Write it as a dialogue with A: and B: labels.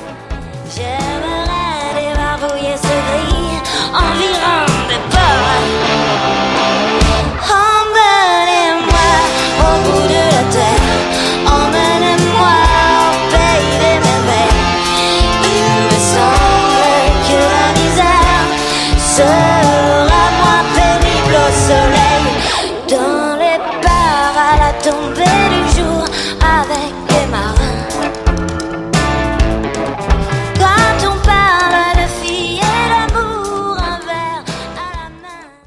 A: J'aimerais débarbouiller ce gris environ de peur. Emmenez-moi au bout de la terre, emmenez-moi au pays des merveilles. Il me semble que la misère se